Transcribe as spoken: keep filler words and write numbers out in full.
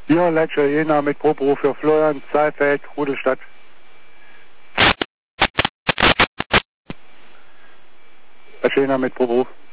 Ja, Lecce Jena mit Proberuf für Florian, Seifeld, Rudolstadt. Lecce Jena mit Proberuf.